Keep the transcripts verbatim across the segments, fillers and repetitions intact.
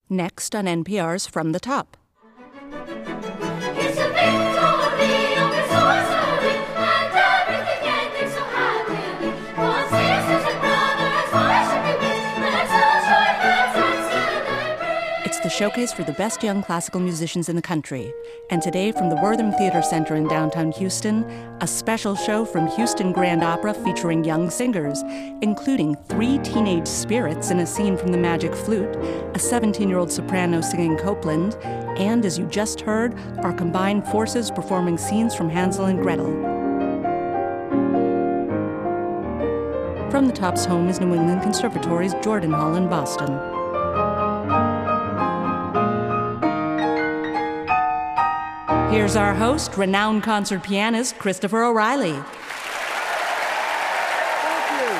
Next on N P R's From the Top. It's a victory over sorcery, and everything ending so happily. God sisters and brothers, worship be with, let's all join hands and celebrate. It's the showcase for the best young classical musicians in the country. And today, from the Wortham Theater Center in downtown Houston, a special show from Houston Grand Opera featuring young singers, including three teenage spirits in a scene from The Magic Flute, a seventeen-year-old soprano singing Copland, and, as you just heard, our combined forces performing scenes from Hansel and Gretel. From the Top's home is New England Conservatory's Jordan Hall in Boston. Here's our host, renowned concert pianist Christopher O'Reilly. Thank you.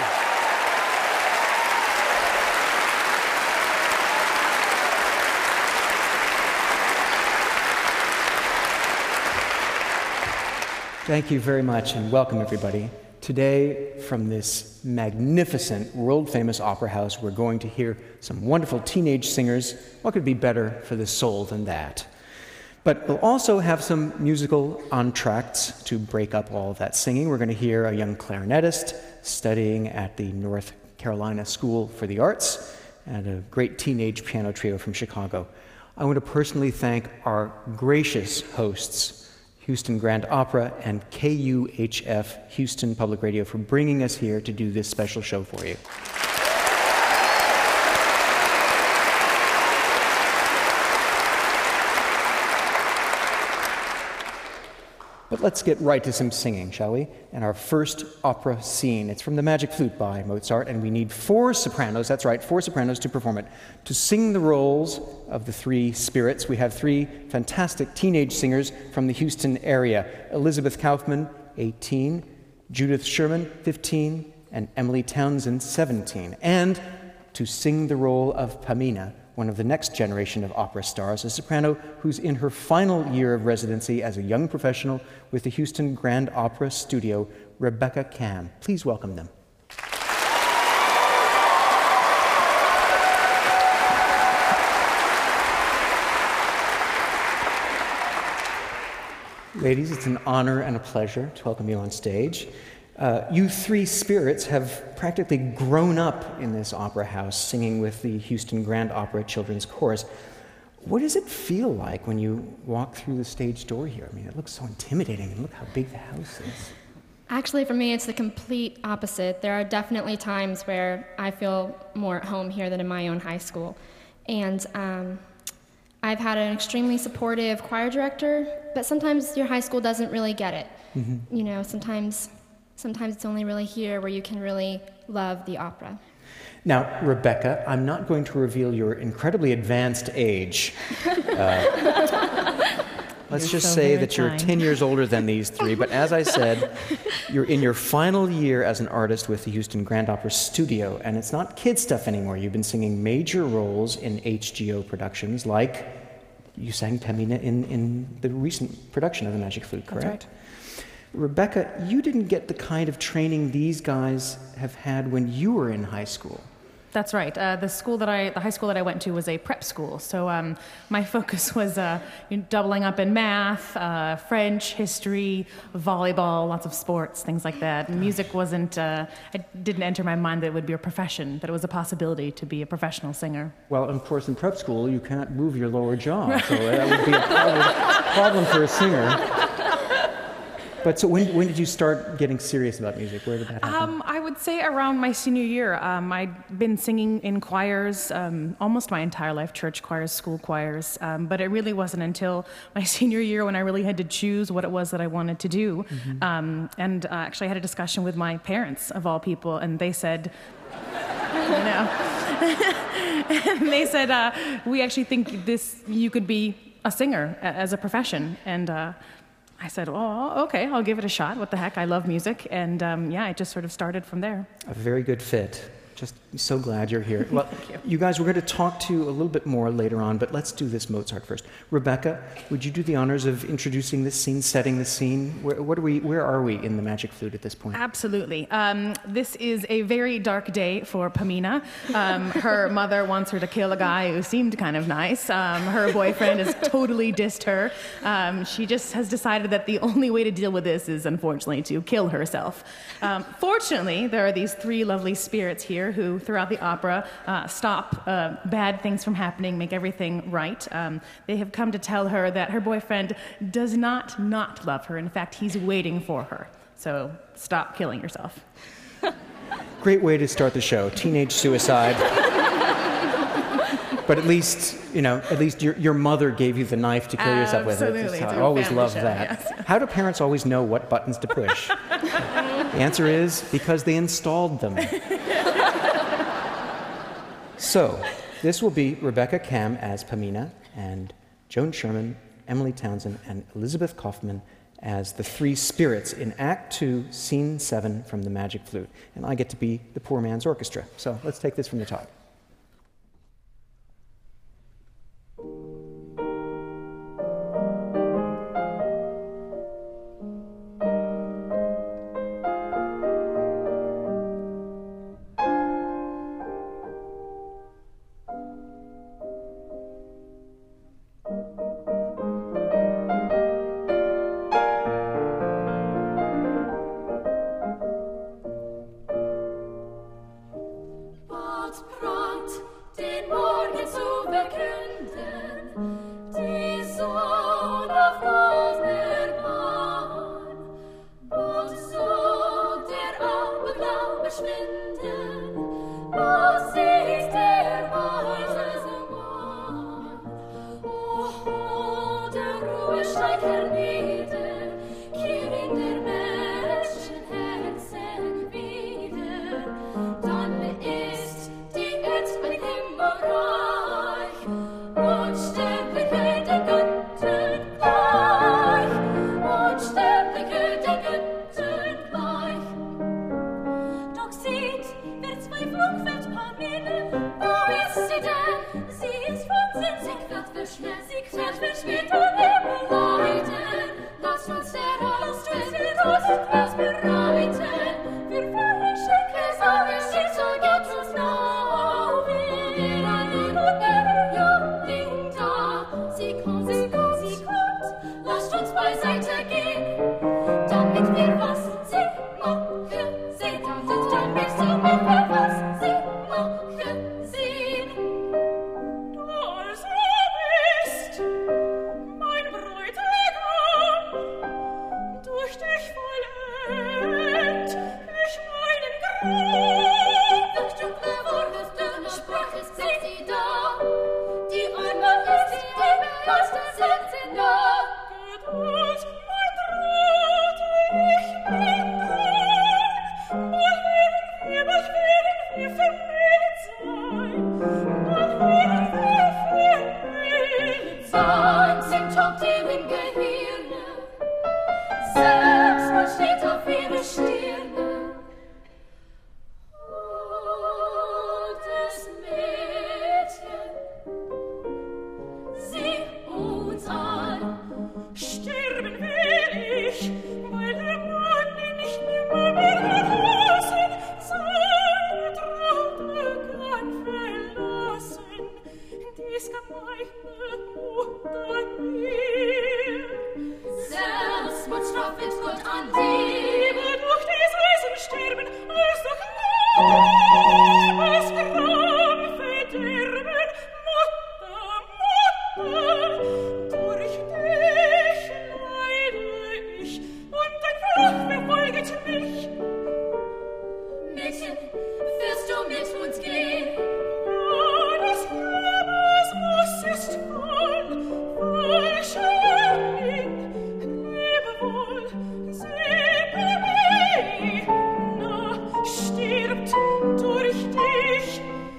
Thank you very much, and welcome everybody. Today, from this magnificent, world-famous opera house, we're going to hear some wonderful teenage singers. What could be better for the soul than that? But we'll also have some musical entr'actes to break up all of that singing. We're going to hear a young clarinetist studying at the North Carolina School for the Arts, and a great teenage piano trio from Chicago. I want to personally thank our gracious hosts, Houston Grand Opera and K U H F Houston Public Radio, for bringing us here to do this special show for you. But let's get right to some singing, shall we? And our first opera scene. It's from The Magic Flute by Mozart, and we need four sopranos, that's right, four sopranos to perform it, to sing the roles of the three spirits. We have three fantastic teenage singers from the Houston area: Elizabeth Kaufman, eighteen, Judith Sherman, fifteen, and Emily Townsend, seventeen. And to sing the role of Pamina, one of the next generation of opera stars, a soprano who's in her final year of residency as a young professional with the Houston Grand Opera Studio, Rebecca Cam. Please welcome them. Ladies, it's an honor and a pleasure to welcome you on stage. Uh, you three spirits have practically grown up in this opera house, singing with the Houston Grand Opera Children's Chorus. What does it feel like when you walk through the stage door here? I mean, it looks so intimidating, and look how big the house is. Actually, for me, it's the complete opposite. There are definitely times where I feel more at home here than in my own high school. And um, I've had an extremely supportive choir director, but sometimes your high school doesn't really get it. Mm-hmm. You know, sometimes... Sometimes it's only really here where you can really love the opera. Now, Rebecca, I'm not going to reveal your incredibly advanced age. Uh, let's you're just so say very that you're kind. ten years older than these three, but as I said, you're in your final year as an artist with the Houston Grand Opera Studio, and it's not kid stuff anymore. You've been singing major roles in H G O productions, like you sang Pamina in, in the recent production of The Magic Flute, correct? That's right. Rebecca, you didn't get the kind of training these guys have had when you were in high school. That's right. Uh, the school that I, the high school that I went to was a prep school. So um, my focus was uh, you know, doubling up in math, uh, French, history, volleyball, lots of sports, things like that. And music wasn't, uh, it didn't enter my mind that it would be a profession, that it was a possibility to be a professional singer. Well, of course, in prep school, you can't move your lower jaw, so that would be a problem, problem for a singer. But so when when did you start getting serious about music? Where did that happen? Um, I would say around my senior year. Um, I'd been singing in choirs um, almost my entire life, church choirs, school choirs, um, but it really wasn't until my senior year when I really had to choose what it was that I wanted to do. Mm-hmm. Um, and uh, actually I had a discussion with my parents, of all people, and they said, you know, and they said, uh, we actually think this, you could be a singer a- as a profession. And uh, I said, oh, okay, I'll give it a shot. What the heck? I love music. And um, yeah, it just sort of started from there. A very good fit. Just so glad you're here. Well, you. you guys, we're going to talk to you a little bit more later on, but let's do this Mozart first. Rebecca, would you do the honors of introducing this scene, setting the scene? Where, what are we, where are we in the Magic Flute at this point? Absolutely. Um, this is a very dark day for Pamina. Um, her mother wants her to kill a guy who seemed kind of nice. Um, her boyfriend has totally dissed her. Um, she just has decided that the only way to deal with this is, unfortunately, to kill herself. Um, fortunately, there are these three lovely spirits here who, throughout the opera, uh, stop uh, bad things from happening, make everything right. Um, they have come to tell her that her boyfriend does not not love her. In fact, he's waiting for her. So stop killing yourself. Great way to start the show, teenage suicide. But at least, you know, at least your, your mother gave you the knife to kill yourself with. Absolutely. I always love show, that. Yes. How do parents always know what buttons to push? The answer is because they installed them. So, this will be Rebecca Cam as Pamina, and Joan Sherman, Emily Townsend, and Elizabeth Kaufman as the three spirits in Act Two, Scene Seven from the Magic Flute. And I get to be the poor man's orchestra. So let's take this from the top. Stirbt durch dich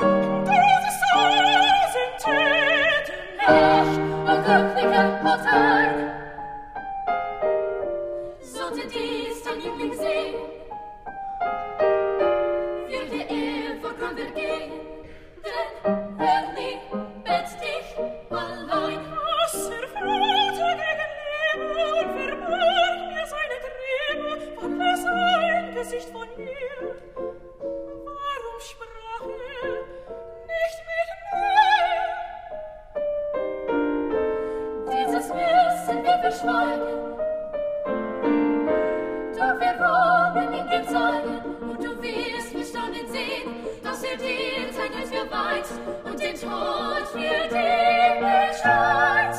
wir verschweigen. Doch wir wollen ihn dir zeigen, und du wirst bestaunen sehen, dass er dir sein Herz geweiht und den Tod für dich bestreit.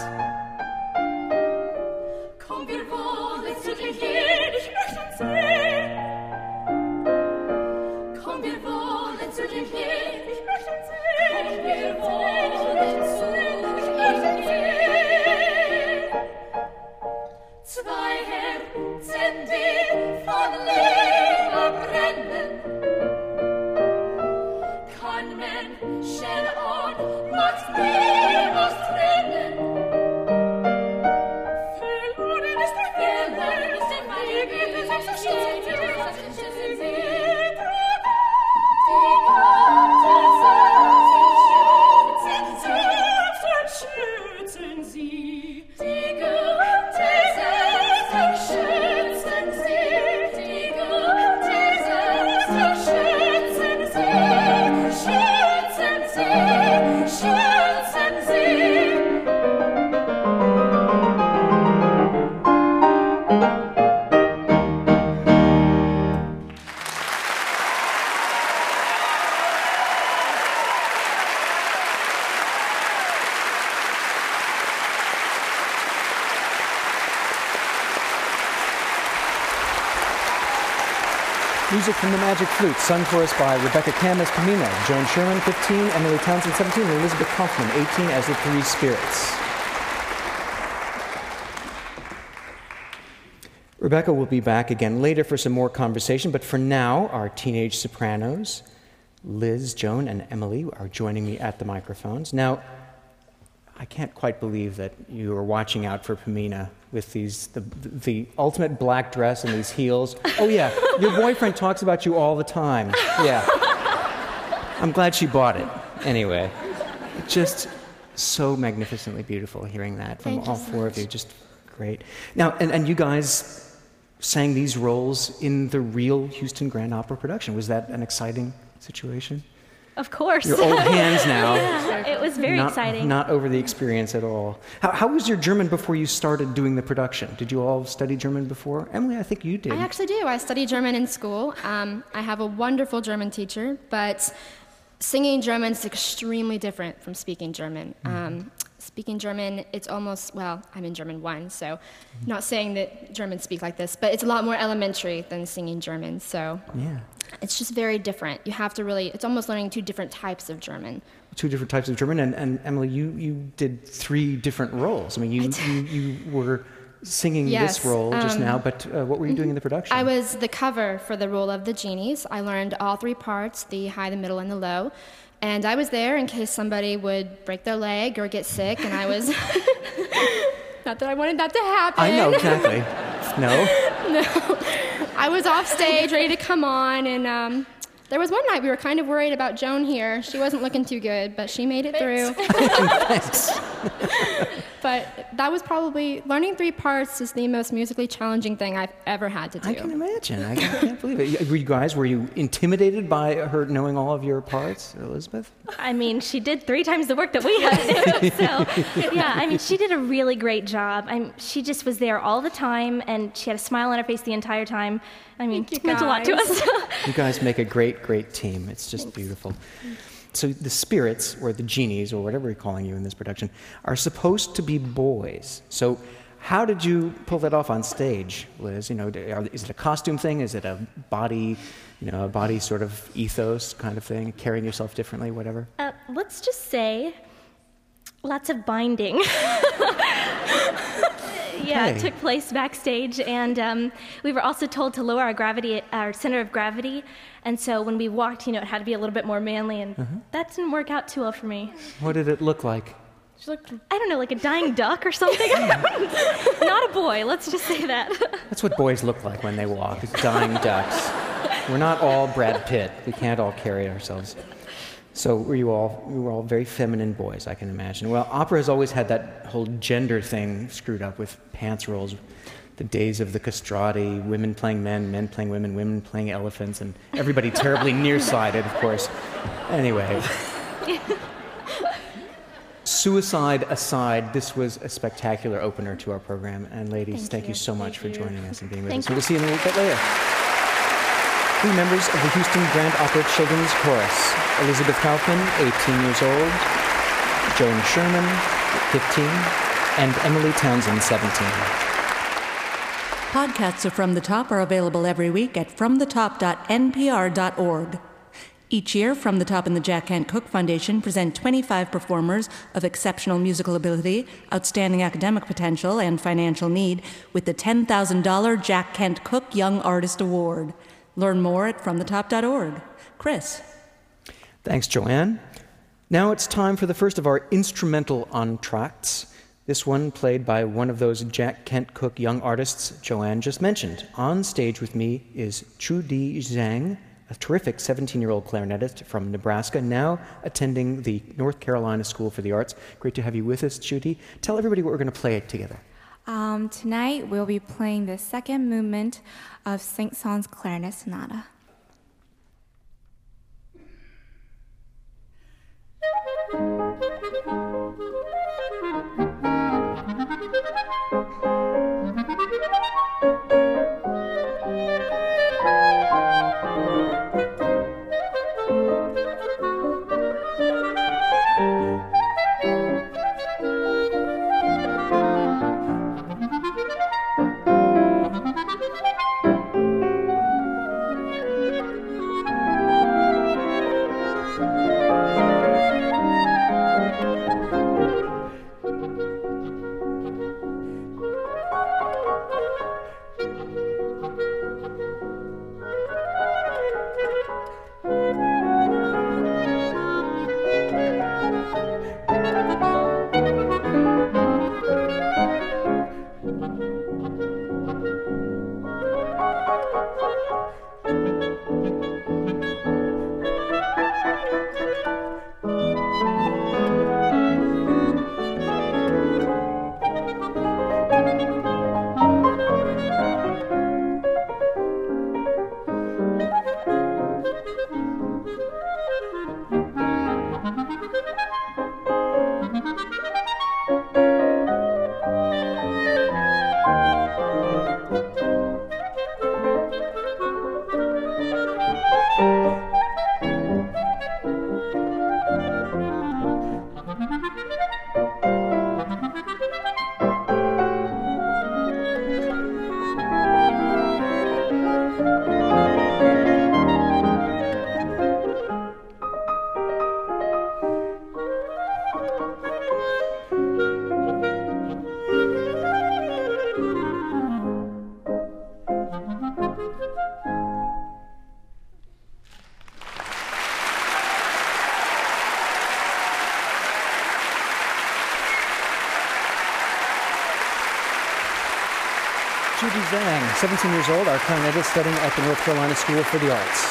Komm, wir wollen zu dir hin, ich möchte ihn sehen. Komm, wir wollen zu dir hin, ich möchte ihn sehen. Komm, wir wollen zu dir hin. Zwei Herzen, die von Liebe brennen, kann Menschenarm macht niemals trennen. Verloren ist der Verloren ist der Weg, wie wir sich verstehen, wie wir sich verstehen, sie. Die Götter schützen sie. Die Götter schützen sie. Die Götter schützen sie. Schützen sie. Schützen sie. Music from the Magic Flute, sung for us by Rebecca Kam as Pamina, Joan Sherman, fifteen, Emily Townsend, seventeen, and Elizabeth Kaufman, eighteen, as the Three Spirits. Rebecca will be back again later for some more conversation, but for now, our teenage sopranos, Liz, Joan, and Emily, are joining me at the microphones. Now, I can't quite believe that you are watching out for Pamina with these the, the ultimate black dress and these heels. Oh yeah, your boyfriend talks about you all the time. Yeah. I'm glad she bought it. Anyway, just so magnificently beautiful hearing that from Thank all you so four much. of you. Just great. Now, and, and you guys sang these roles in the real Houston Grand Opera production. Was that an exciting situation? Of course. You're old hands now. Yeah, it was very not, exciting. Not over the experience at all. How, how was your German before you started doing the production? Did you all study German before? Emily, I think you did. I actually do. I studied German in school. Um, I have a wonderful German teacher, but singing German is extremely different from speaking German. Um, speaking German, it's almost, well, I'm in German one, so not saying that Germans speak like this, but it's a lot more elementary than singing German, so Yeah. it's just very different. You have to really, it's almost learning two different types of German. Two different types of German, and, and Emily, you, you did three different roles. I mean, you, you, you were singing Yes, this role just um, now, but uh, what were you doing in the production? I was the cover for the role of the genies. I learned all three parts, the high, the middle, and the low. And I was there in case somebody would break their leg or get sick, and I was... Not that I wanted that to happen. I know, exactly. No? No. I was off stage, ready to come on, and um, there was one night we were kind of worried about Joan here. She wasn't looking too good, but she made it through. Thanks. But that was probably, learning three parts is the most musically challenging thing I've ever had to do. I can imagine. I can't believe it. Were you guys, were you intimidated by her knowing all of your parts, Elizabeth? I mean, she did three times the work that we had to do. So, yeah, I mean, she did a really great job. I'm, she just was there all the time, and she had a smile on her face the entire time. I mean, Thank it you, meant a lot to guys. us. You guys make a great, great team. It's just beautiful. So the spirits, or the genies, or whatever we're calling you in this production, are supposed to be boys. So how did you pull that off on stage, Liz? You know, are- is it a costume thing? Is it a body, you know, a body sort of ethos kind of thing, carrying yourself differently, whatever? Uh, let's just say lots of binding. Yeah, Okay. it took place backstage, and um, we were also told to lower our gravity, our center of gravity, and so when we walked, you know, it had to be a little bit more manly, and that didn't work out too well for me. What did it look like? She looked, I don't know, like a dying duck or something. Not a boy, let's just say that. That's what boys look like when they walk, is dying ducks. We're not all Brad Pitt. We can't all carry ourselves. So were you all, we were all very feminine boys, I can imagine. Well, opera has always had that whole gender thing screwed up with pants roles. The days of the castrati, women playing men, men playing women, women playing elephants, and everybody terribly nearsighted, of course. Anyway. suicide aside, this was a spectacular opener to our program. And ladies, thank, Thank you. you. so much Thank for you. joining us and being with Thank us. you. We'll see you in a little bit later. Three members of the Houston Grand Opera Children's Chorus. Elizabeth Kaufman, eighteen years old. Joan Sherman, fifteen. And Emily Townsend, seventeen. Podcasts of From the Top are available every week at from the top dot n p r dot org. Each year, From the Top and the Jack Kent Cooke Foundation present twenty-five performers of exceptional musical ability, outstanding academic potential, and financial need with the ten thousand dollars Jack Kent Cooke Young Artist Award. Learn more at from the top dot org. Chris. Thanks, Joanne. Now it's time for the first of our instrumental entr'actes. This one played by one of those Jack Kent Cooke young artists Joanne just mentioned. On stage with me is Chu Di Zhang, a terrific seventeen-year-old clarinetist from Nebraska, now attending the North Carolina School for the Arts. Great to have you with us, Chu Di. Tell everybody what we're going to play together. Um, tonight we'll be playing the second movement of Saint-Saëns Clarinet Sonata. Chu Di Zhang, seventeen years old, our clarinetist studying at the North Carolina School for the Arts.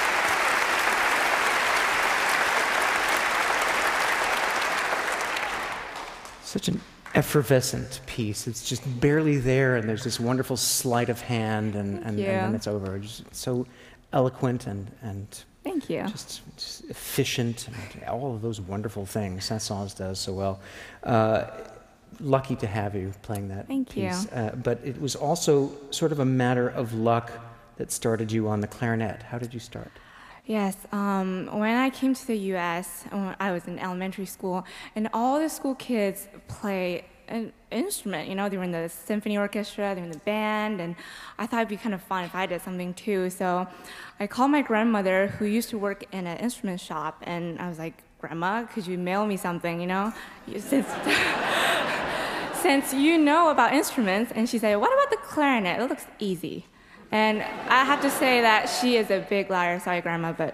Such an effervescent piece. It's just barely there, and there's this wonderful sleight of hand, and, and, and then it's over. Just so eloquent and, and Thank you. just, just efficient, and all of those wonderful things. Saint-Saëns does so well. Uh, lucky to have you playing that Thank piece. you. Uh, but it was also sort of a matter of luck that started you on the clarinet. How did you start? Yes, um, when I came to the U S, when I was in elementary school, and all the school kids play an instrument. You know, they were in the symphony orchestra, they were in the band, and I thought it'd be kind of fun if I did something too. So I called my grandmother, who used to work in an instrument shop, and I was like, Grandma, could you mail me something, you know? Since, since you know about instruments. And she said, what about the clarinet? It looks easy. And I have to say that she is a big liar. Sorry, Grandma, but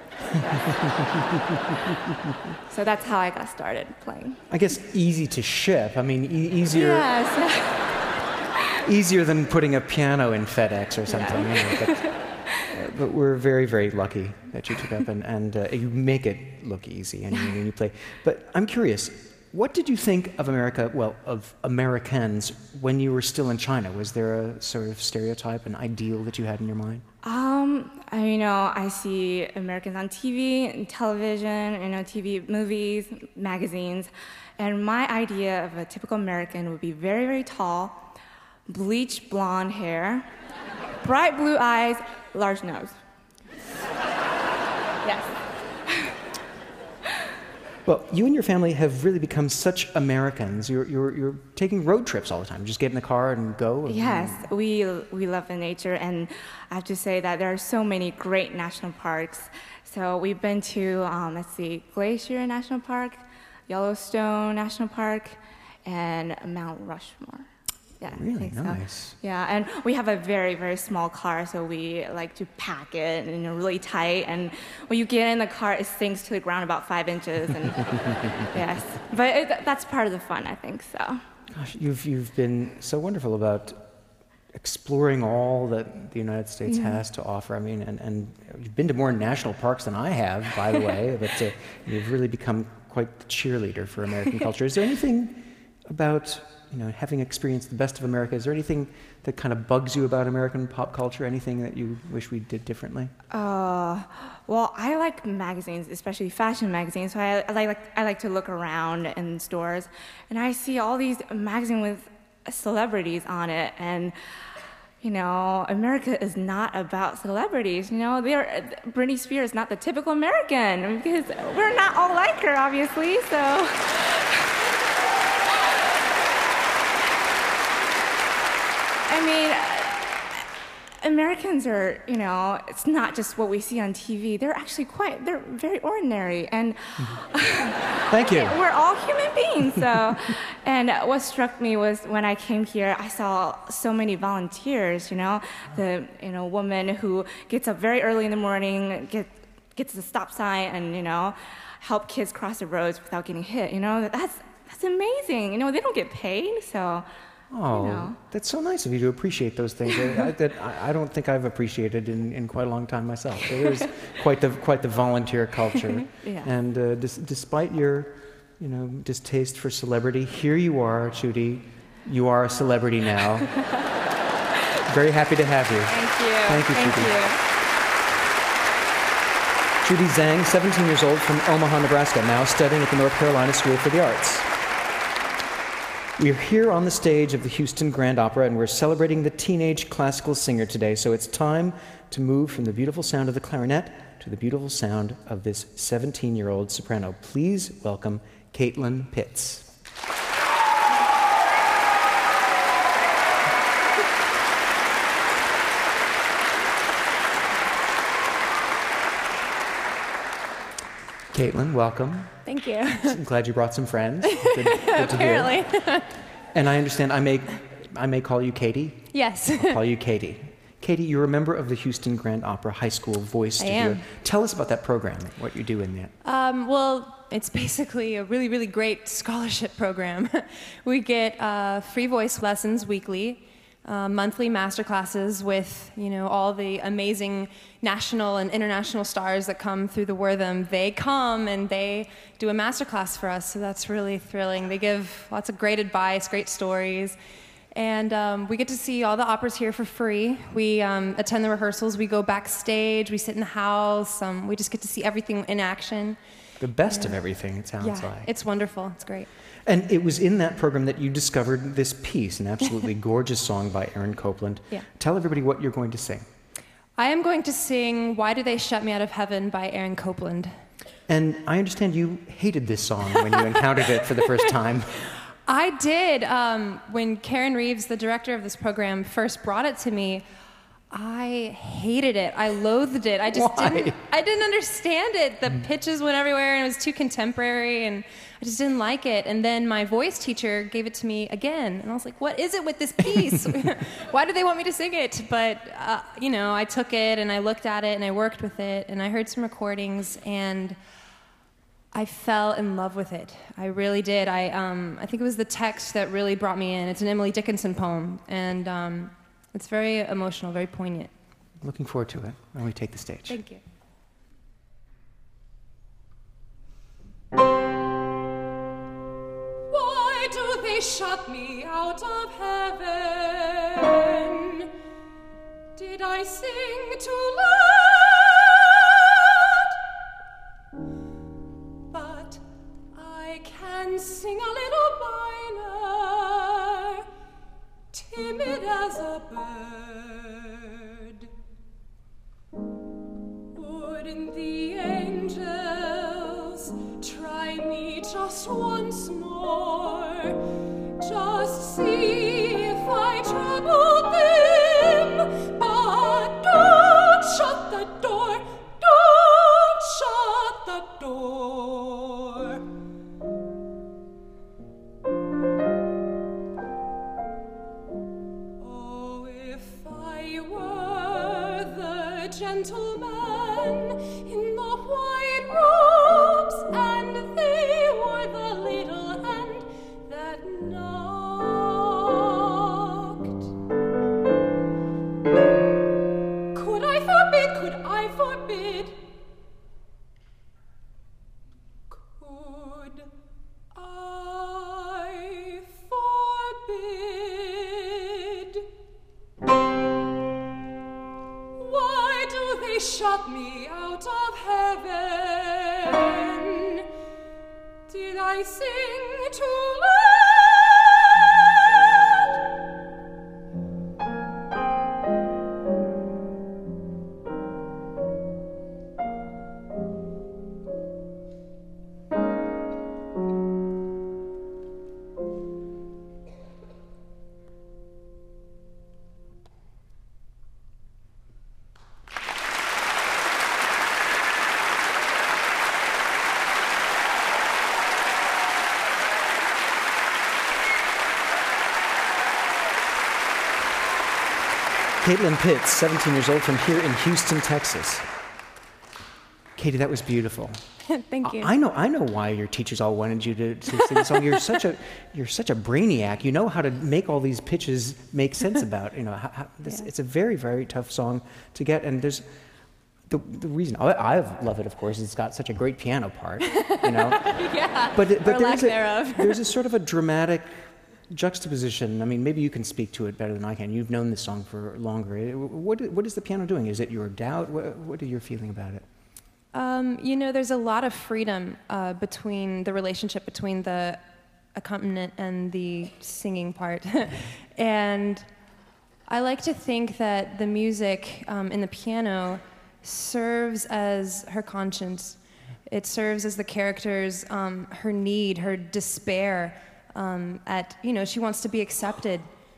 yeah. So that's how I got started playing. I guess easy to ship. I mean, e- easier Yes. easier than putting a piano in FedEx or something. Yeah. You know, but, uh, but we're very, very lucky that you took up and, and uh, you make it look easy and you, and you play. But I'm curious, what did you think of America, well, of Americans when you were still in China? Was there a sort of stereotype, an ideal that you had in your mind? Um, I, you know, I see Americans on T V and television, you know, T V, movies, magazines, and my idea of a typical American would be very, very tall, bleached blonde hair, bright blue eyes, large nose. Yes. Well, you and your family have really become such Americans. You're, you're, you're taking road trips all the time. You just get in the car and go. And, Yes, we, we love the nature, and I have to say that there are so many great national parks. So we've been to, um, let's see, Glacier National Park, Yellowstone National Park, and Mount Rushmore. Yeah, I Really think so. nice. Yeah, and we have a very, very small car, so we like to pack it, and you know, really tight. And when you get in the car, it sinks to the ground about five inches. And yes, but it, that's part of the fun, I think. So. Gosh, you've, you've been so wonderful about exploring all that the United States Mm-hmm. has to offer. I mean, and, and you've been to more national parks than I have, by the way, but uh, you've really become quite the cheerleader for American culture. Is there anything about, you know, having experienced the best of America, is there anything that kind of bugs you about American pop culture? Anything that you wish we did differently? Uh, well, I like magazines, especially fashion magazines. So I, I like I like to look around in stores, and I see all these magazines with celebrities on it, and you know, America is not about celebrities. You know, they're, Britney Spears is not the typical American because we're not all like her, obviously. So. I mean, Americans are, you know, it's not just what we see on T V. They're actually quite, they're very ordinary. And Thank you. we're all human beings. So, and what struck me was when I came here, I saw so many volunteers, you know, the, you know, woman who gets up very early in the morning, get, gets the stop sign and, you know, help kids cross the roads without getting hit. You know, that's, that's amazing. You know, they don't get paid, so. Oh, You know. that's so nice of you to appreciate those things I, I, that I, I don't think I've appreciated in, in quite a long time myself. So there's quite the quite the volunteer culture. Yeah. And uh, dis, despite your, you know, distaste for celebrity, here you are, Judy. You are a celebrity now. Very happy to have you. Thank you. Thank you, Thank Judy. you. Judy Zhang, seventeen years old, from Omaha, Nebraska, now studying at the North Carolina School for the Arts. We are here on the stage of the Houston Grand Opera, and we're celebrating the teenage classical singer today. So it's time to move from the beautiful sound of the clarinet to the beautiful sound of this seventeen-year-old soprano. Please welcome Caitlin Pitts. Caitlin, welcome. Thank you. I'm glad you brought some friends. Good, good to hear. Apparently. And I understand I may, I may call you Katie. Yes. I'll call you Katie. Katie, you're a member of the Houston Grand Opera High School Voice I Studio. am. Tell us about that program, what you do in that. Um, well, it's basically a really, really great scholarship program. We get uh, free voice lessons weekly, uh, monthly master classes with, you know, all the amazing national and international stars that come through the Wortham. They come and they do a master class for us, so that's really thrilling. They give lots of great advice, great stories. And um, we get to see all the operas here for free. We um, attend the rehearsals, we go backstage, we sit in the house, um, we just get to see everything in action. The best of everything, it sounds Yeah, like. it's wonderful, it's great. And it was in that program that you discovered this piece, an absolutely gorgeous song by Aaron Copland. Yeah. Tell everybody what you're going to sing. I am going to sing Why Do They Shut Me Out of Heaven by Aaron Copland. And I understand you hated this song when you encountered it for the first time. I did. Um, when Karen Reeves, the director of this program, first brought it to me, I hated it. I loathed it. I just Why? didn't. I didn't understand it. The pitches went everywhere, and it was too contemporary, and I just didn't like it. And then my voice teacher gave it to me again, and I was like, "What is it with this piece? Why do they want me to sing it?" But uh, you know, I took it and I looked at it and I worked with it, and I heard some recordings and I fell in love with it. I really did. I, um, I think it was the text that really brought me in. It's an Emily Dickinson poem, and um, it's very emotional, very poignant. Looking forward to it when we take the stage. Thank you. Why do they shut me out of heaven? Did I sing too loud? But I can sing a little minor, timid as a bird. Wouldn't the angels try me just once more? Just see if I troubled them. But don't shut the door, don't shut the door. Oh, if I were the gentleman in the white robes, and they were the little hand that knocked. Could I forbid, could I forbid, could I forbid? Why do they shut me out of heaven? Did I sing too loud? Caitlin Pitts, seventeen years old, from here in Houston, Texas. Katie, that was beautiful. Thank you. I, I know, I know why your teachers all wanted you to, to sing the song. You're such a, you're such a brainiac. You know how to make all these pitches make sense about. You know, how, how, this, Yeah. It's a very, very tough song to get. And there's the the reason I, I love it, of course, is it's got such a great piano part. You know. Yeah. But it- but or there lack is a, thereof. there's a sort of a dramatic juxtaposition. I mean, maybe you can speak to it better than I can. You've known this song for longer. What what is the piano doing? Is it your doubt? What, what are you feeling about it? Um, you know, there's a lot of freedom uh, between the relationship between the accompaniment and the singing part. And I like to think that the music um, in the piano serves as her conscience. It serves as the character's, um, her need, her despair um, at, you know, she wants to be accepted.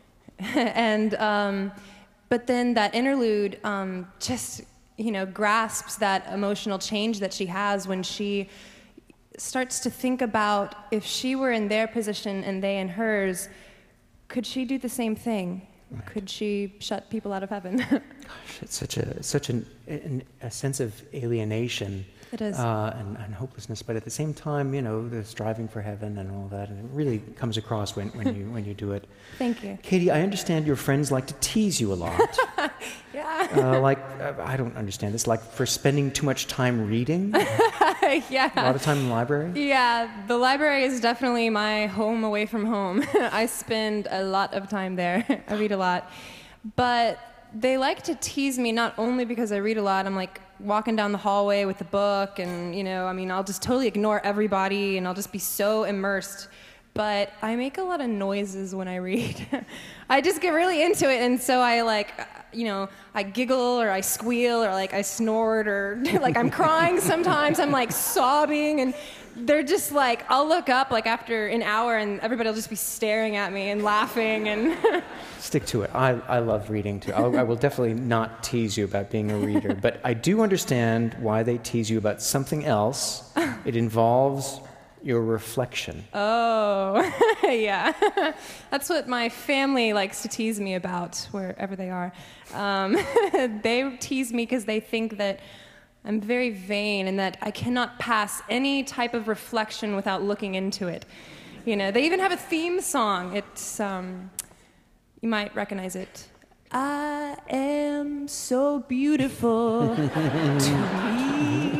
and, um, but then that interlude um, just, you know, grasps that emotional change that she has when she starts to think about if she were in their position and they in hers, could she do the same thing? Right. Could she shut people out of heaven? Gosh, it's such a such an, an, a sense of alienation. It is. Uh, and, and hopelessness, but at the same time, you know, the striving for heaven and all that, and it really comes across when, when you when you do it. Thank you. Katie, I understand your friends like to tease you a lot. Yeah. Uh, like, uh, I don't understand this. Like for spending too much time reading? Yeah. A lot of time in the library? Yeah, the library is definitely my home away from home. I spend a lot of time there. I read a lot. But they like to tease me not only because I read a lot. I'm like walking down the hallway with the book and, you know, I mean, I'll just totally ignore everybody and I'll just be so immersed. But I make a lot of noises when I read. I just get really into it, and so I like, you know, I giggle or I squeal or like I snort or like I'm crying sometimes. I'm like sobbing, and they're just like, I'll look up like after an hour and everybody will just be staring at me and laughing and. Stick to it. I, I love reading too. I'll, I will definitely not tease you about being a reader, but I do understand why they tease you about something else. It involves your reflection. Oh, yeah. That's what my family likes to tease me about, wherever they are. Um, they tease me because they think that I'm very vain and that I cannot pass any type of reflection without looking into it. You know, they even have a theme song. It's, um, you might recognize it. I am so beautiful to me.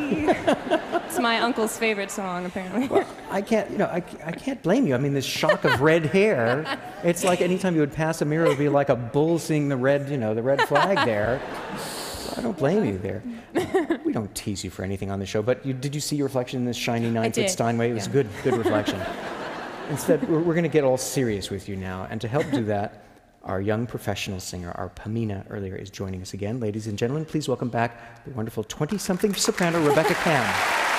It's my uncle's favorite song, apparently. Well, I can't, you know, I, I can't blame you. I mean, this shock of red hair, it's like anytime you would pass a mirror, it would be like a bull seeing the red, you know, the red flag there. So I don't blame you there. We don't tease you for anything on the show, but you, did you see your reflection in this shiny nine-foot did. Steinway? It was Yeah. a good, good reflection. Instead, we're, we're going to get all serious with you now, and to help do that, our young professional singer, our Pamina earlier, is joining us again. Ladies and gentlemen, please welcome back the wonderful twenty-something soprano, Rebecca Cam.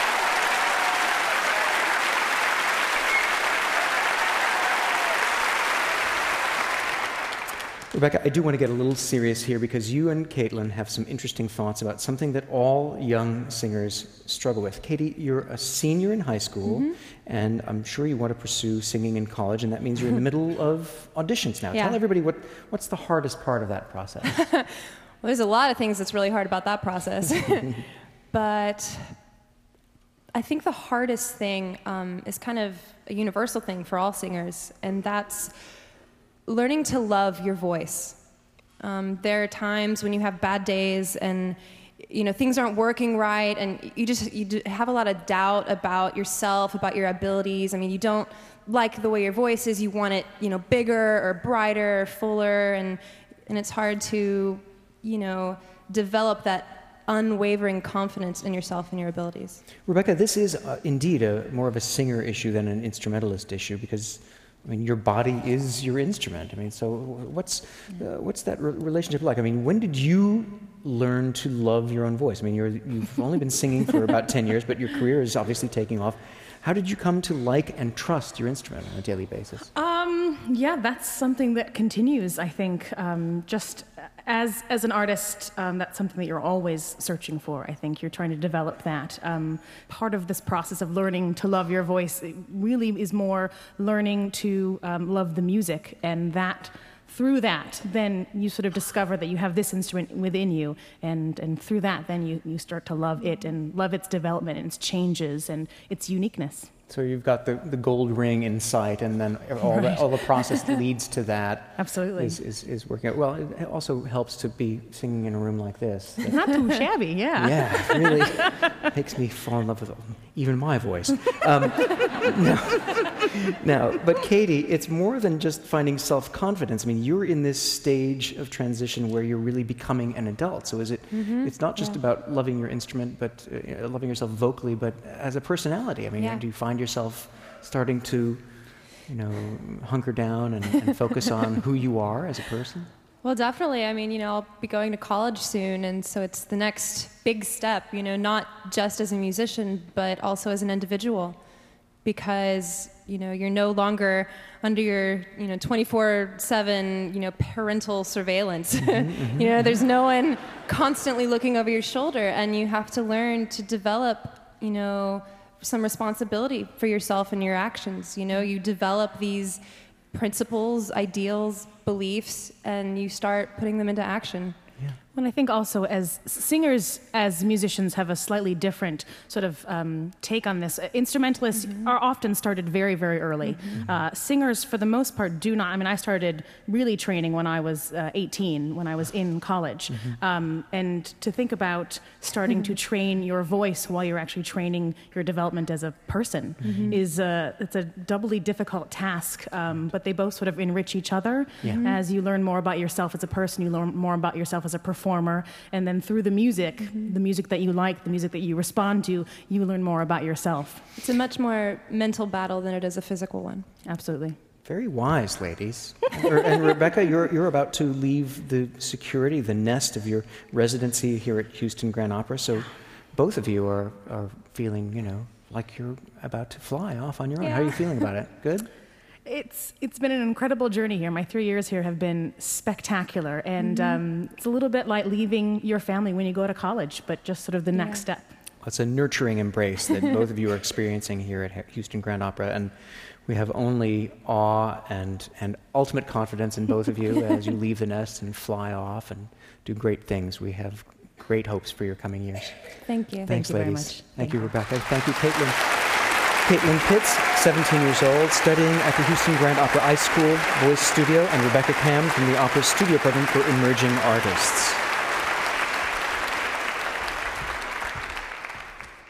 Rebecca, I do want to get a little serious here because you and Caitlin have some interesting thoughts about something that all young singers struggle with. Katie, you're a senior in high school, mm-hmm. and I'm sure you want to pursue singing in college, and that means you're in the middle of auditions now. Yeah. Tell everybody what, what's the hardest part of that process. Well, there's a lot of things that's really hard about that process. But I think the hardest thing um, is kind of a universal thing for all singers, and that's learning to love your voice. Um, there are times when you have bad days and you know things aren't working right, and you just you d- have a lot of doubt about yourself, about your abilities. I mean, you don't like the way your voice is. You want it, you know, bigger or brighter or fuller, and and it's hard to, you know, develop that unwavering confidence in yourself and your abilities. Rebecca, this is uh, indeed a more of a singer issue than an instrumentalist issue because, I mean, your body is your instrument. I mean, so what's uh, what's that re- relationship like? I mean, when did you learn to love your own voice? I mean, you're, you've only been singing for about ten years, but your career is obviously taking off. How did you come to like and trust your instrument on a daily basis? Um, yeah, that's something that continues, I think. Um, just as as an artist, um, that's something that you're always searching for, I think. You're trying to develop that. Um, part of this process of learning to love your voice really is more learning to um, love the music, and that through that, then you sort of discover that you have this instrument within you, and, and through that, then you, you start to love it and love its development and its changes and its uniqueness. So you've got the, the gold ring in sight, and then all, Right. the, all the process that leads to that Absolutely. is, is, is working out. Well, it also helps to be singing in a room like this. That, Not too shabby, yeah. yeah, it really makes me fall in love with even my voice. Um, now, now, but Katie, it's more than just finding self-confidence. I mean, you're in this stage of transition where you're really becoming an adult. So is it? Mm-hmm. It's not just yeah. about loving your instrument, but uh, loving yourself vocally, but as a personality. I mean, yeah. do you find yourself starting to, you know, hunker down and, and focus on who you are as a person? Well, definitely. I mean, you know, I'll be going to college soon, and so it's the next big step, you know, not just as a musician, but also as an individual, because, you know, you're no longer under your, you know, twenty-four seven, you know, parental surveillance. Mm-hmm, mm-hmm, you know, there's no one constantly looking over your shoulder, and you have to learn to develop, you know, some responsibility for yourself and your actions. You know, you develop these principles, ideals, beliefs, and you start putting them into action. Yeah. Well, I think also as singers, as musicians, have a slightly different sort of um, take on this. Instrumentalists mm-hmm. are often started very, very early. Mm-hmm. Uh, singers, for the most part, do not. I mean, I started really training when I was uh, eighteen, when I was in college. Mm-hmm. Um, and to think about starting mm-hmm. to train your voice while you're actually training your development as a person mm-hmm. is a, it's a doubly difficult task. Um, but they both sort of enrich each other. Yeah. Mm-hmm. As you learn more about yourself as a person, you learn more about yourself as a performer. And then through the music, mm-hmm. the music that you like, the music that you respond to, you learn more about yourself. It's a much more mental battle than it is a physical one. Absolutely. Very wise, ladies. And Rebecca, you're, you're about to leave the security, the nest of your residency here at Houston Grand Opera. So both of you are, are feeling, you know, like you're about to fly off on your own. Yeah. How are you feeling about it? Good? It's it's been an incredible journey here. My three years here have been spectacular, and mm-hmm. um, it's a little bit like leaving your family when you go to college, but just sort of the yeah. next step. It's a nurturing embrace that both of you are experiencing here at Houston Grand Opera, and we have only awe and, and ultimate confidence in both of you as you leave the nest and fly off and do great things. We have great hopes for your coming years. Thank you. Thanks, Thank you ladies. very much. Thank, Thank you, Rebecca. Thank you, Caitlin. Caitlin Pitts, seventeen years old, studying at the Houston Grand Opera I School Voice Studio, and Rebecca Cam from the Opera's Studio Program for Emerging Artists.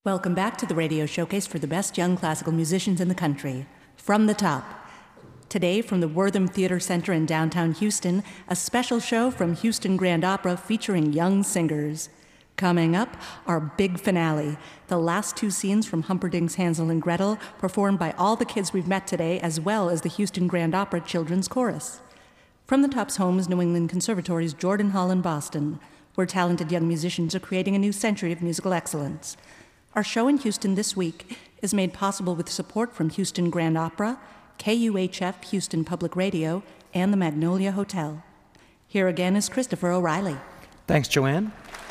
Welcome back to the radio showcase for the best young classical musicians in the country. From the top. Today, from the Wortham Theater Center in downtown Houston, a special show from Houston Grand Opera featuring young singers. Coming up, our big finale, the last two scenes from Humperdinck's Hansel and Gretel, performed by all the kids we've met today, as well as the Houston Grand Opera Children's Chorus. From the Top's home is New England Conservatory's Jordan Hall in Boston, where talented young musicians are creating a new century of musical excellence. Our show in Houston this week is made possible with support from Houston Grand Opera, K U H F Houston Public Radio, and the Magnolia Hotel. Here again is Christopher O'Reilly. Thanks, Joanne.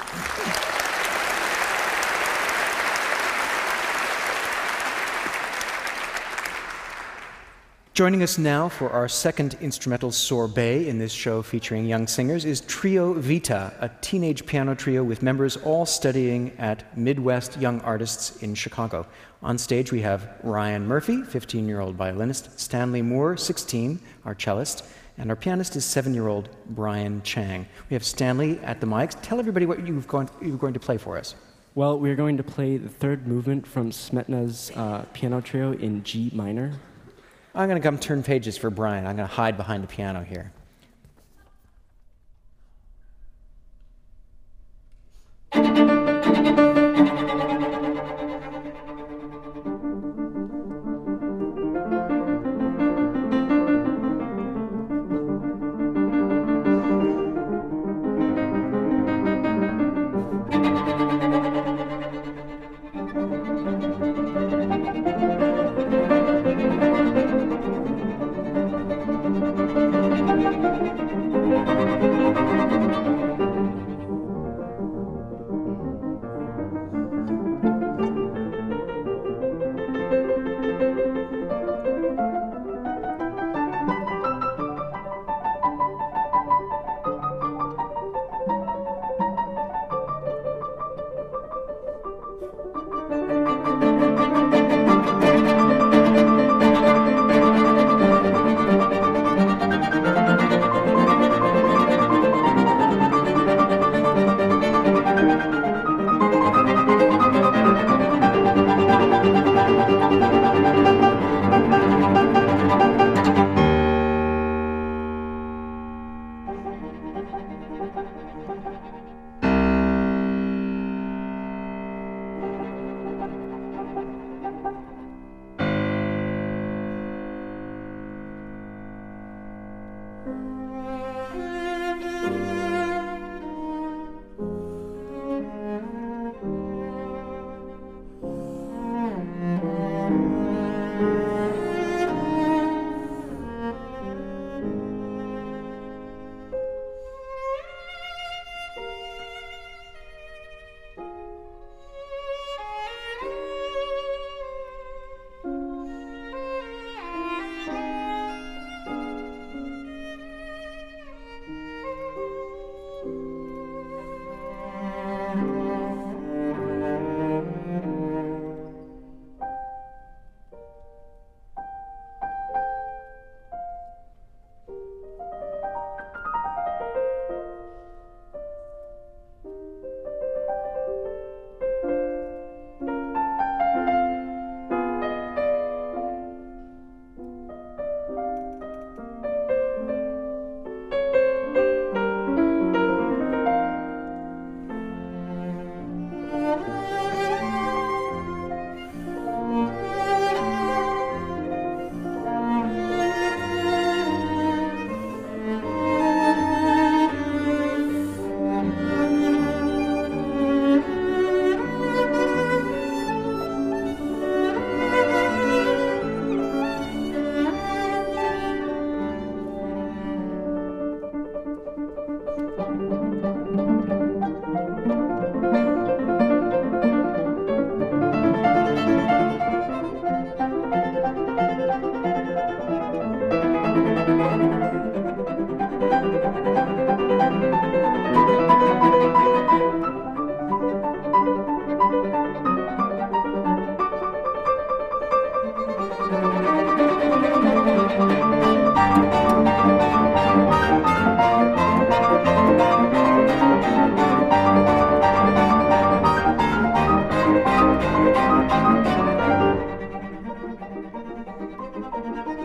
Joining us now for our second instrumental sorbet in this show featuring young singers is Trio Vita, a teenage piano trio with members all studying at Midwest Young Artists in Chicago. On stage we have Ryan Murphy, fifteen-year-old violinist, Stanley Moore, sixteen, our cellist, and our pianist is seven-year-old Brian Chang. We have Stanley at the mics. Tell everybody what you've going, you're going to play for us. Well, we're going to play the third movement from Smetana's uh, piano trio in G minor. I'm going to come turn pages for Brian. I'm going to hide behind the piano here.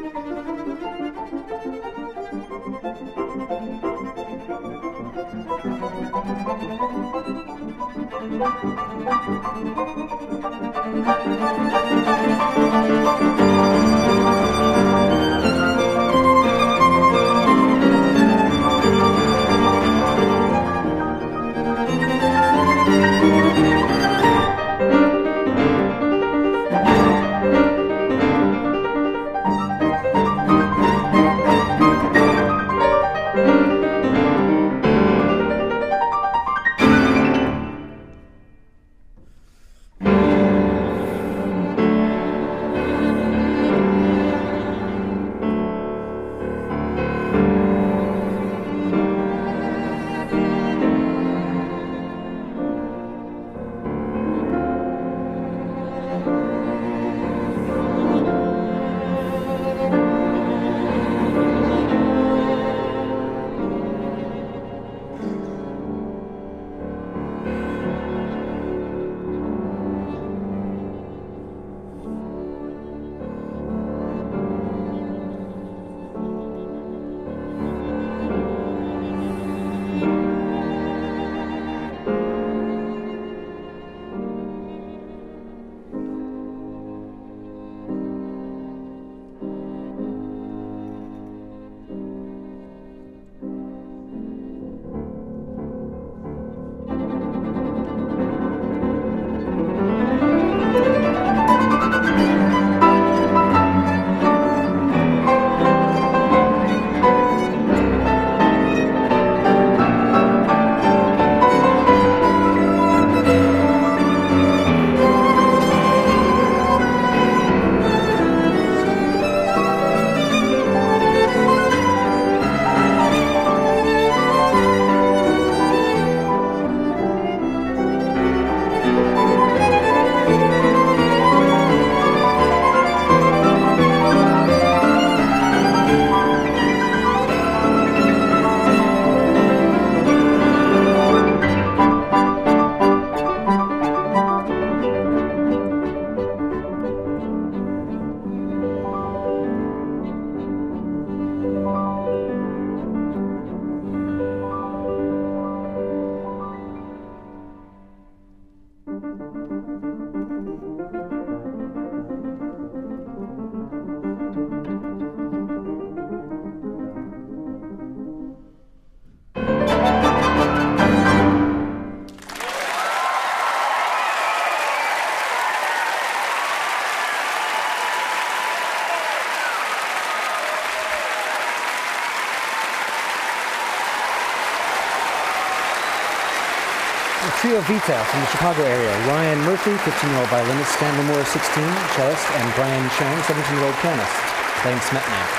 Trio Vita from the Chicago area. Ryan Murphy, fifteen-year-old violinist, Stanley Moore, sixteen, cellist, and Brian Chang, seventeen-year-old pianist, playing Smetana.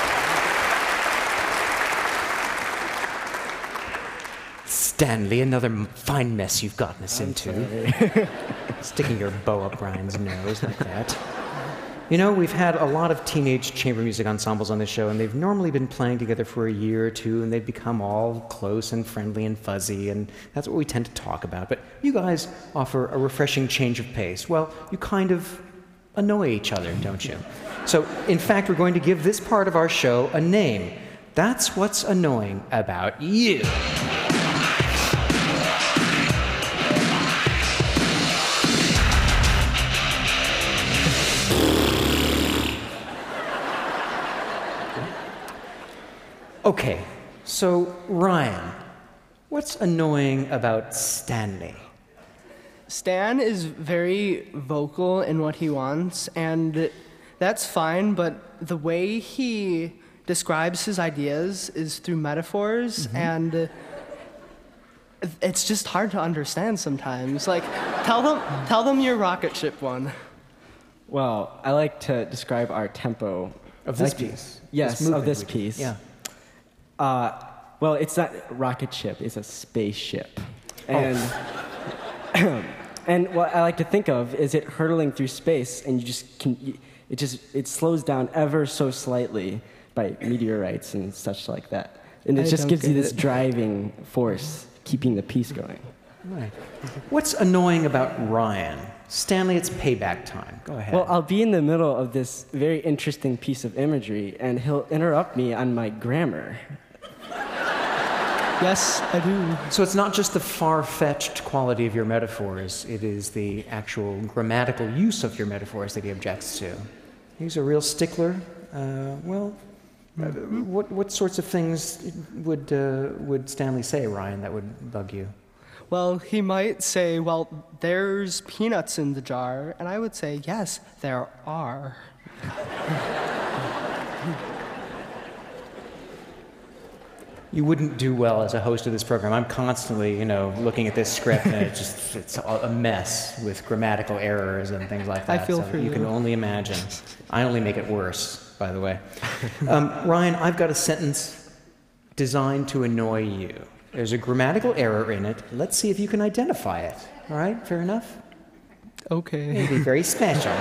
Stanley, another fine mess you've gotten us I'm into. Sticking your bow up Brian's nose like that. You know, we've had a lot of teenage chamber music ensembles on this show, and they've normally been playing together for a year or two, and they've become all close and friendly and fuzzy, and that's what we tend to talk about. But you guys offer a refreshing change of pace. Well, you kind of annoy each other, don't you? So, in fact, we're going to give this part of our show a name. That's what's annoying about you. Okay, so Ryan, what's annoying about Stanley? Stan is very vocal in what he wants, and that's fine, but the way he describes his ideas is through metaphors, mm-hmm. and it's just hard to understand sometimes. Like, tell them, tell them your rocket ship one. Well, I like to describe our tempo. Of this like to, piece? Yes, this of this piece. Yeah. Uh, well, it's not a rocket ship, it's a spaceship. And, oh. and what I like to think of is it hurtling through space, and you just can, you, it just, it slows down ever so slightly by meteorites and such like that. And it I just gives you this it. driving force, keeping the piece going. Right. What's annoying about Ryan? Stanley, it's payback time. Go ahead. Well, I'll be in the middle of this very interesting piece of imagery, and he'll interrupt me on my grammar. Yes, I do. So it's not just the far-fetched quality of your metaphors, it is the actual grammatical use of your metaphors that he objects to. He's a real stickler. Uh, well, uh, what, what sorts of things would, uh, would Stanley say, Ryan, that would bug you? Well, he might say, well, there's peanuts in the jar, and I would say, yes, there are. You wouldn't do well as a host of this program. I'm constantly, you know, looking at this script, and it just, it's a mess with grammatical errors and things like that. I feel so for you. you. can only imagine. I only make it worse, by the way. Um, Ryan, I've got a sentence designed to annoy you. There's a grammatical error in it. Let's see if you can identify it. All right, fair enough? Okay. It'll be very special.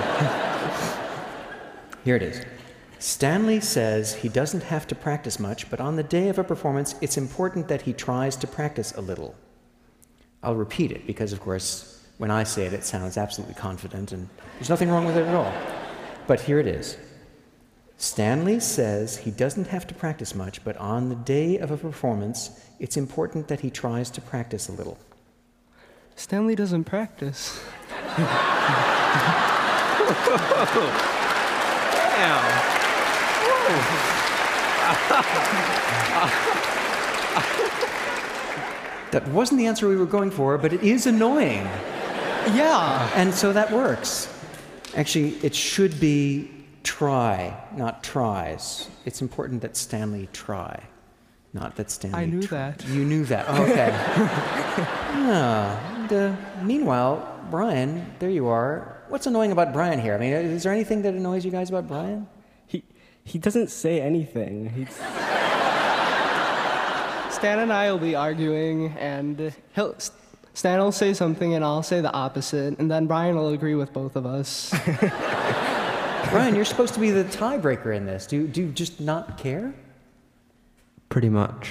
Here it is. Stanley says he doesn't have to practice much, but on the day of a performance, it's important that he tries to practice a little. I'll repeat it because, of course, when I say it, it sounds absolutely confident, and there's nothing wrong with it at all. But here it is. Stanley says he doesn't have to practice much, but on the day of a performance, it's important that he tries to practice a little. Stanley doesn't practice. Damn. That wasn't the answer we were going for, but it is annoying. Yeah. And so that works. Actually, it should be try, not tries. It's important that Stanley try, not that Stanley I knew tr- that. You knew that. Oh, okay. yeah. And, uh, meanwhile, Brian, there you are. What's annoying about Brian here? I mean, is there anything that annoys you guys about Brian? He he doesn't say anything. He's... Stan and I will be arguing, and he'll, Stan will say something, and I'll say the opposite, and then Brian will agree with both of us. Brian, you're supposed to be the tiebreaker in this. Do, do you just not care? Pretty much.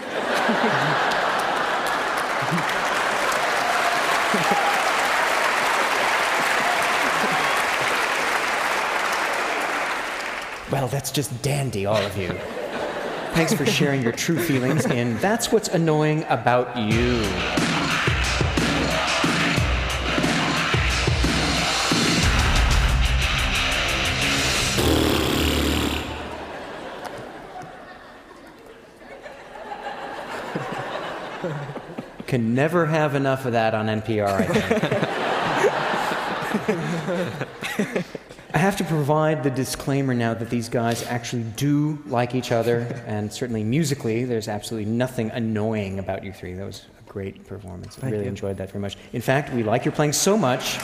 Well, that's just dandy, all of you. Thanks for sharing your true feelings in That's What's Annoying About You. Can never have enough of that on N P R, I think. I have to provide the disclaimer now that these guys actually do like each other, and certainly musically, there's absolutely nothing annoying about you three. That was a great performance. I Thank really you. enjoyed that very much. In fact, we like your playing so much.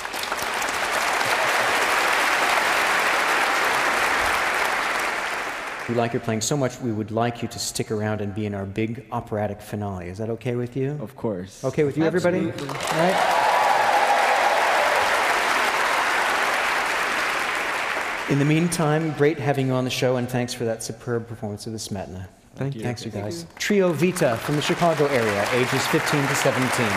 We like your playing so much, we would like you to stick around and be in our big operatic finale. Is that okay with you? Of course. Okay with you, everybody? Absolutely. All right. In the meantime, great having you on the show, and thanks for that superb performance of the Smetana. Thank you. Thanks, you guys. Trio Vita from the Chicago area, ages fifteen to seventeen.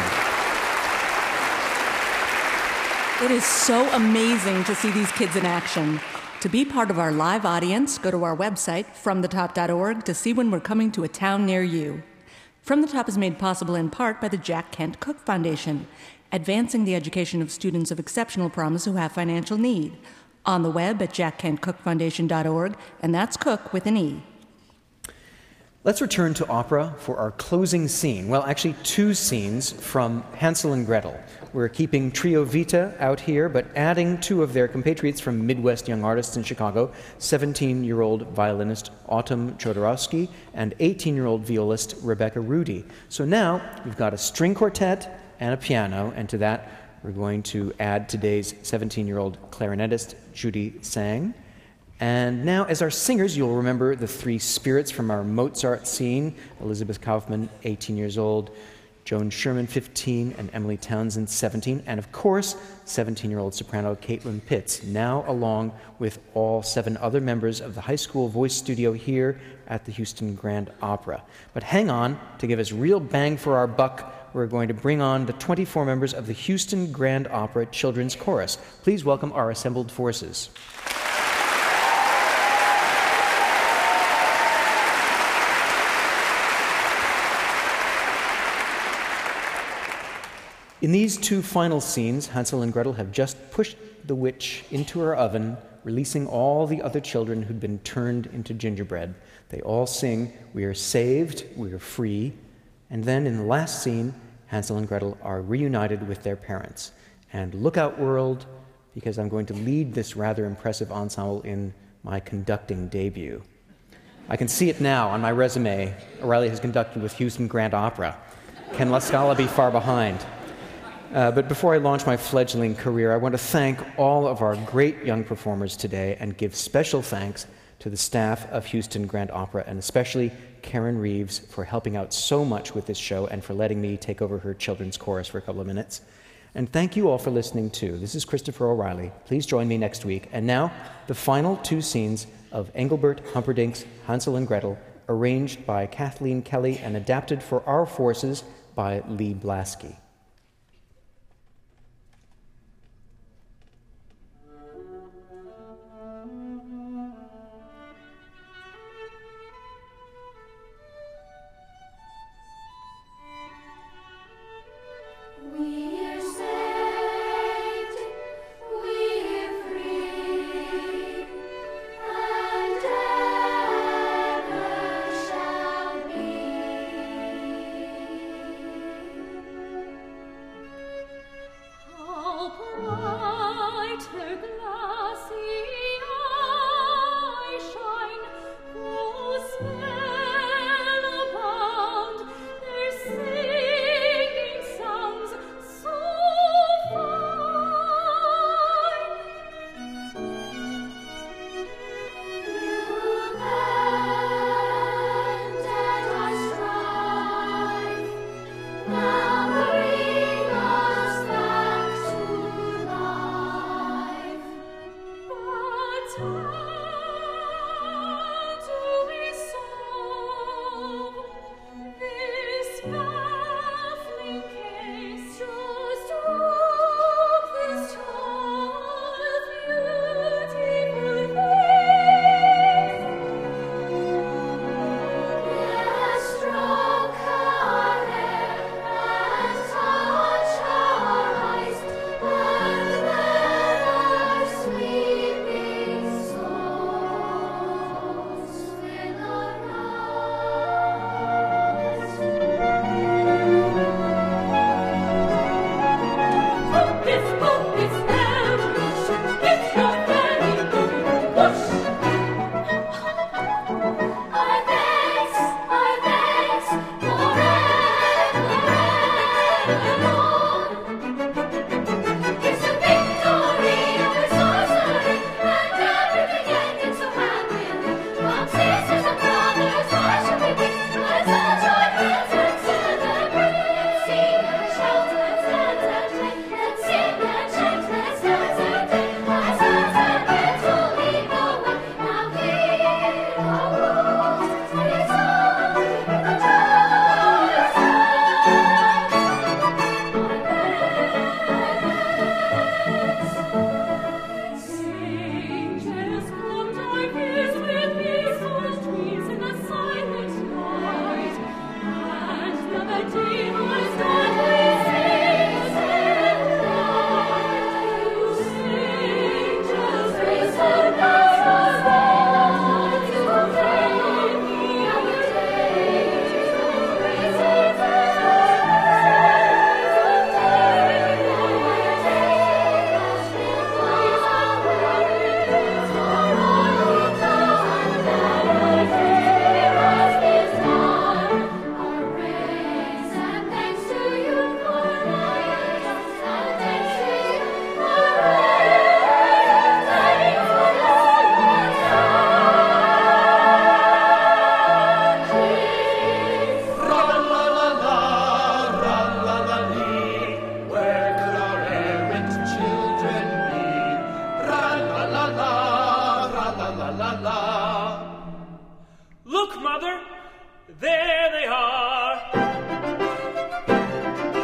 It is so amazing to see these kids in action. To be part of our live audience, go to our website, from the top dot org, to see when we're coming to a town near you. From the Top is made possible in part by the Jack Kent Cook Foundation, advancing the education of students of exceptional promise who have financial need. On the web at jack kent cook foundation dot org, and that's Cook with an E. Let's return to opera for our closing scene. Well, actually, two scenes from Hansel and Gretel. We're keeping Trio Vita out here, but adding two of their compatriots from Midwest Young Artists in Chicago, seventeen-year-old violinist Autumn Chodorowski and eighteen-year-old violist Rebecca Rudy. So now we've got a string quartet and a piano, and to that we're going to add today's seventeen-year-old clarinetist Judy Sang. And now, as our singers, you'll remember the three spirits from our Mozart scene: Elizabeth Kaufman, eighteen years old, Joan Sherman, fifteen, and Emily Townsend, seventeen, and of course, seventeen-year-old soprano Caitlin Pitts, now along with all seven other members of the high school voice studio here at the Houston Grand Opera. But hang on, to give us real bang for our buck, we're going to bring on the twenty-four members of the Houston Grand Opera Children's Chorus. Please welcome our assembled forces. In these two final scenes, Hansel and Gretel have just pushed the witch into her oven, releasing all the other children who'd been turned into gingerbread. They all sing, "We are saved, we are free." And then in the last scene, Hansel and Gretel are reunited with their parents. And look out, world, because I'm going to lead this rather impressive ensemble in my conducting debut. I can see it now on my resume. O'Reilly has conducted with Houston Grand Opera. Can La Scala be far behind? Uh, but before I launch my fledgling career, I want to thank all of our great young performers today and give special thanks to the staff of Houston Grand Opera, and especially Karen Reeves for helping out so much with this show and for letting me take over her children's chorus for a couple of minutes. And thank you all for listening too. This is Christopher O'Reilly. Please join me next week. And now, the final two scenes of Engelbert Humperdinck's Hansel and Gretel, arranged by Kathleen Kelly and adapted for our forces by Lee Blasky. We're saved, we're free, and ever shall be. How bright her glassy eyes shine, whose spellbound their singing sounds so fine. You ended our strife, now bring us back to life. But how do we solve this baffling case? Just walk this child beautiful face. Yes, stroke her hair and touch her eyes, and then our sleeping souls will arise. Hocus pocus, Elvish, it's your fairy whoosh. Our thanks, our thanks, forevermore. It's a victory over sorcery, and everything ended so happily. From sisters and brothers, why should we be? Let's all join hands and celebrate. Let's sing and shout, let's dance and play. Let's sing and chant, let's dance and play. Let's dance and dance, we'll lead the way. Now hear the world resound with the joyous Angels come, join hands with peaceful trees in the silent night, and the Redeemer's dawn we sing and light. Angels raise up us to proclaim our days, raise up Where could our errant children be? Ra-la-la-la, ra-la-la-la-la. Look, Mother, there they are.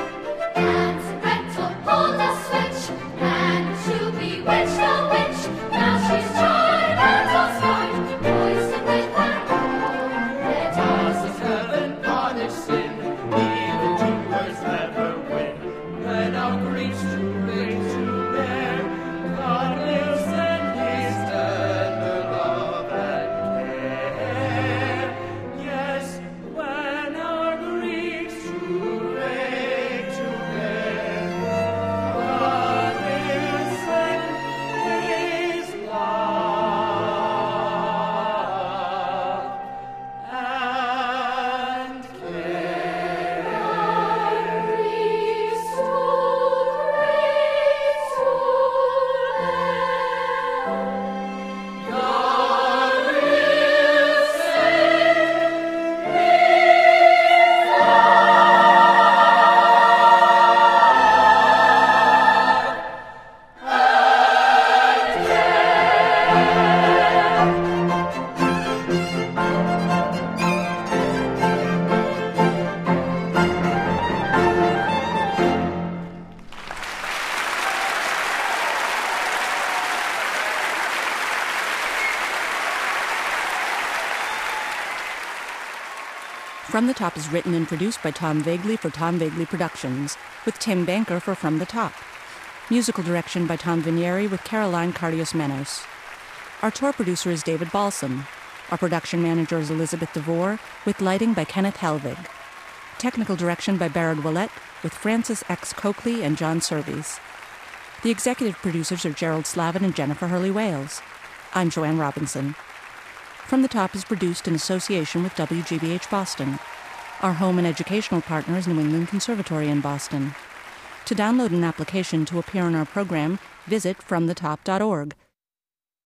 From the Top is written and produced by Tom Vagley for Tom Vagley Productions, with Tim Banker for From the Top. Musical direction by Tom Vinieri with Caroline Cardios-Menos. Our tour producer is David Balsam. Our production manager is Elizabeth DeVore, with lighting by Kenneth Helvig. Technical direction by Barrett Willett, with Francis X. Coakley and John Surveys. The executive producers are Gerald Slavin and Jennifer Hurley-Wales. I'm Joanne Robinson. From the Top is produced in association with W G B H Boston. Our home and educational partner is New England Conservatory in Boston. To download an application to appear on our program, visit from the top dot org.